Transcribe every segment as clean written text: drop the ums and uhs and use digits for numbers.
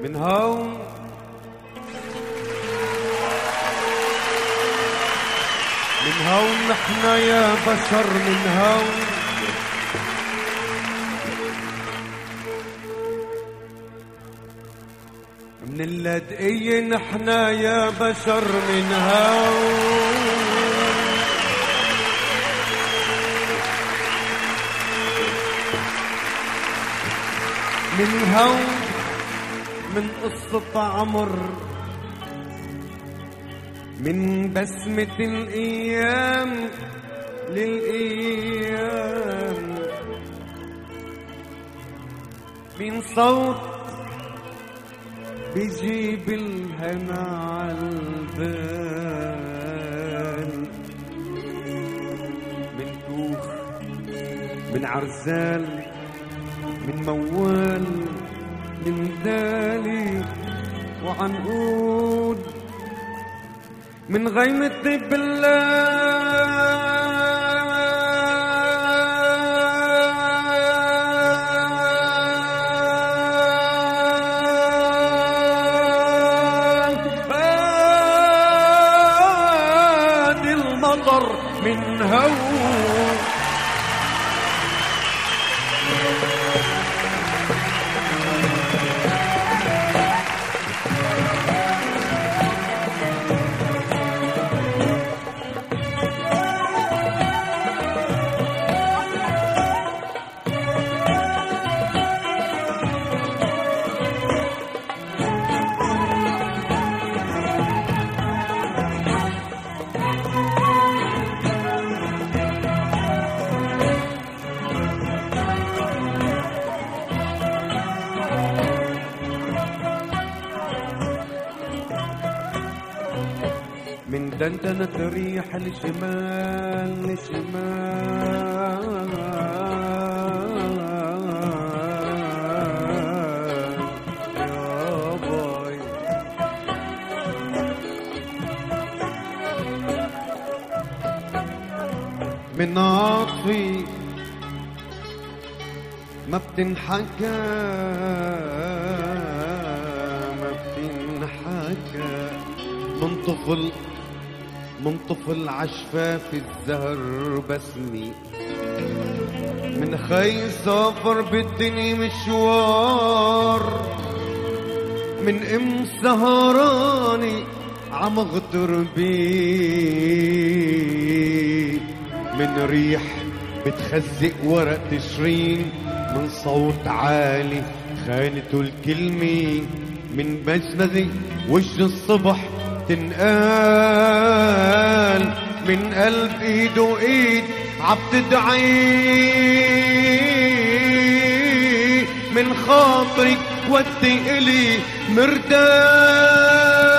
من هون نحنا يا بشر من هون من اللاذقية نحنا يا بشر من هون من هون من قصة عمر من بسمة الأيام للأيام من صوت بيجيب الهنا عالبال من كوخ من عرزال من موال من دالي وعنقود من غيمة بالله المطر من هون من دندنة ريح الشمال لشمال يا باي من عطفي ما بتنحكى من طفل عشفاف الزهر بسمي من خي سافر بالدنيا مشوار من ام سهراني عم اغتر بيه من ريح بتخزق ورق تشرين من صوت عالي خانته الكلمة من بزبزي وش الصبح تنقال من قلب ايد وايد عبتدعي من خاطرك ودي الي مرتاح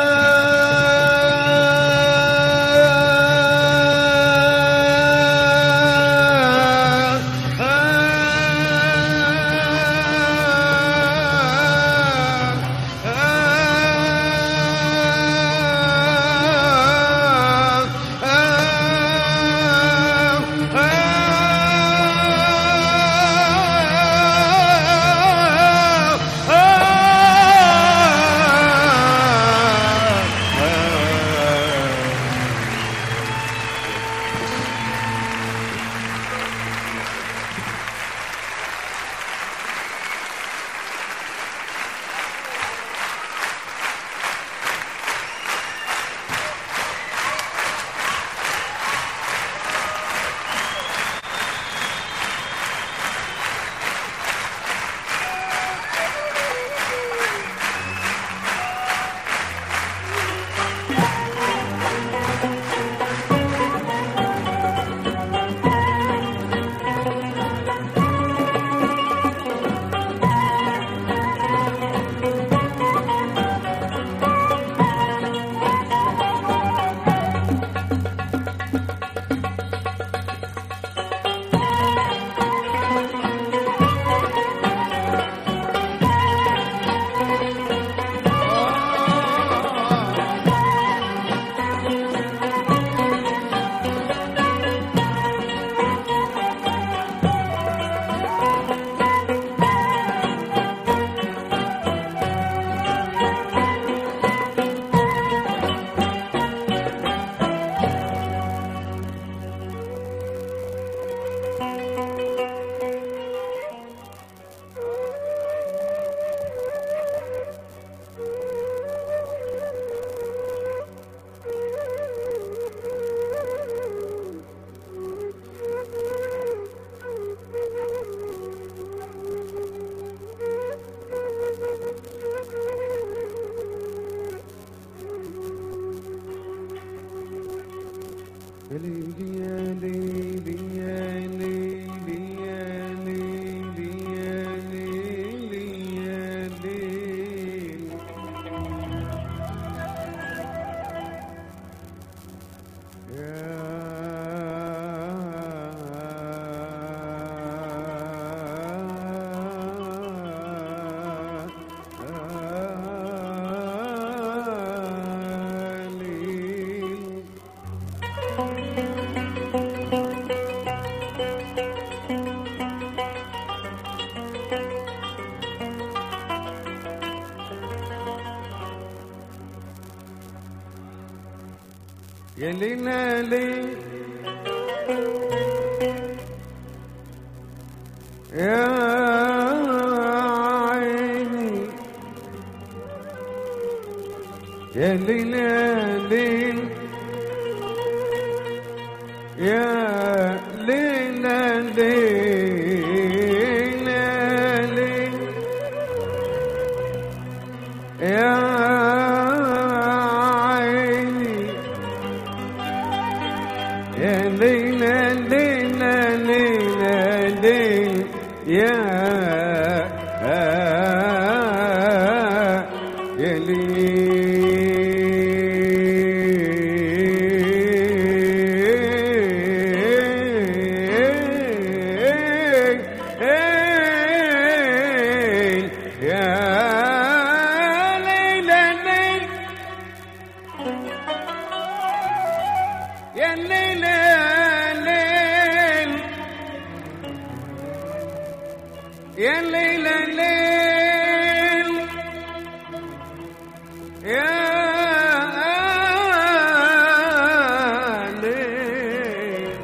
يا ليلى ليل يا عيني يا ليلى ليل يا ليلى ليل يا عيني يا ليلى ليلى ليلى ليل يا يا ليلى ليل يا ليل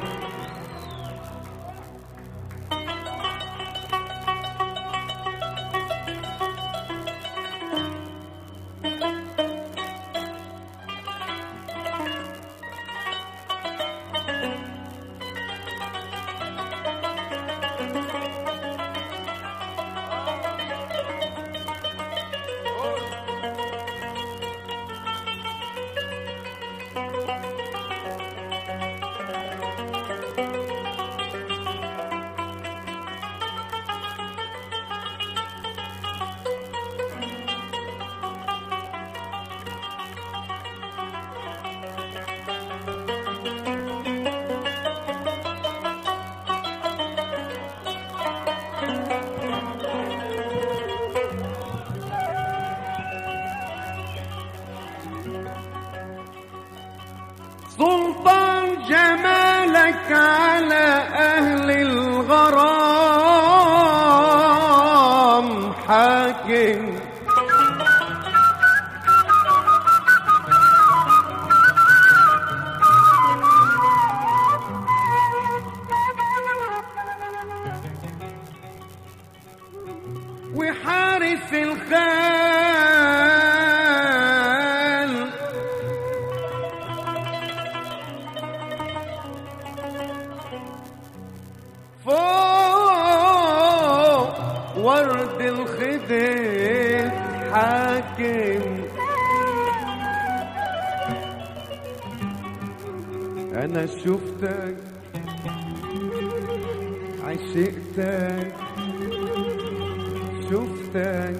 سلطان جمالك على أهل الغرام حاكم وحارس الخال فوق ورد الخدر حاكم أنا شفتك عشقتك شفتك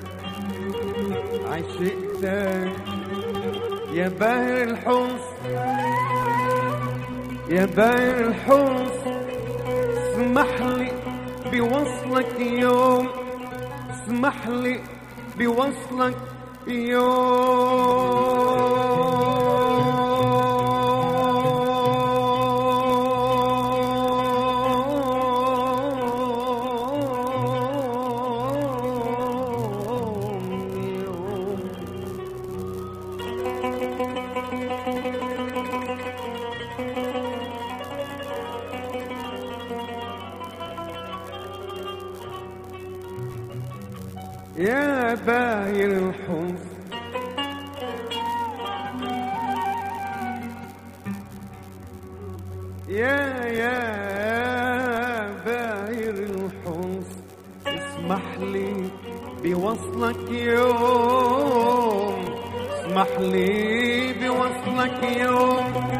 عشقتك يا باهر الحسن يا باهر الحسن اسمح لي بوصلك يوم اسمح لي بوصلك يا باهر الحسن يا باهر الحسن اسمح لي بوصلك يوم اسمح لي بوصلك يوم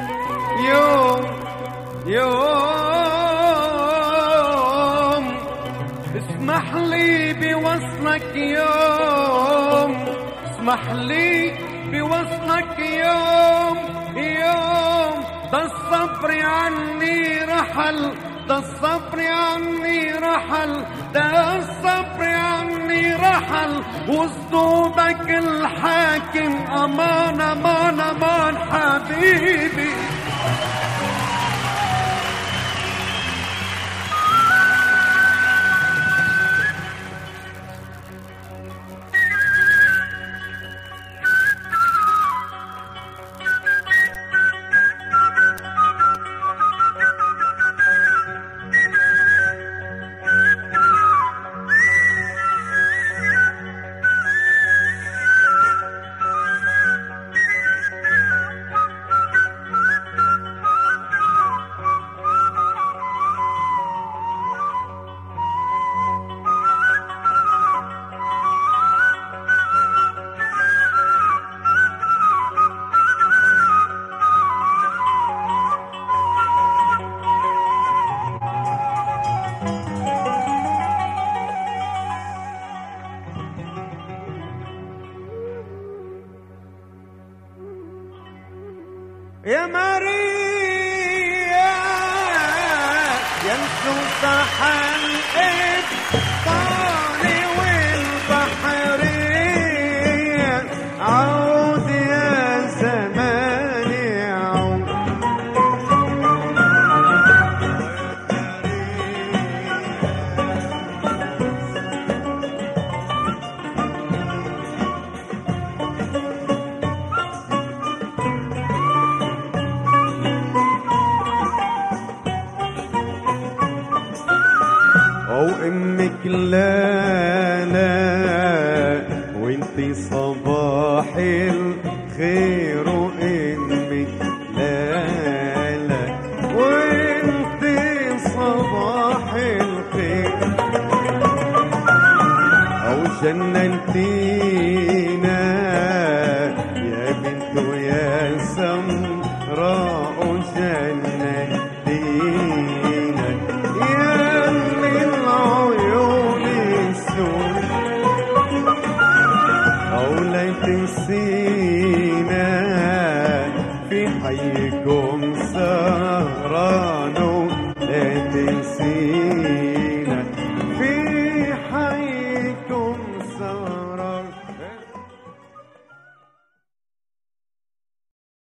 اسمح لي بوصلك يوم اسمح لي بوصلك يوم ده الصبر عني رحل ده الصبر عني رحل ده الصبر عني رحل وصدودك الحاكم امان امان امان حبيبي يا ماريا يا انسوسح الإبطالي والبحرية، عود يا زماني عود. وامك لا لا وانتي صباح الخير، وامك لا لا وانتي صباح الخير، او جننتينا يا بنت ويا سمراء، جننتينا يا تنسينا في حيكم سهران، لا تنسينا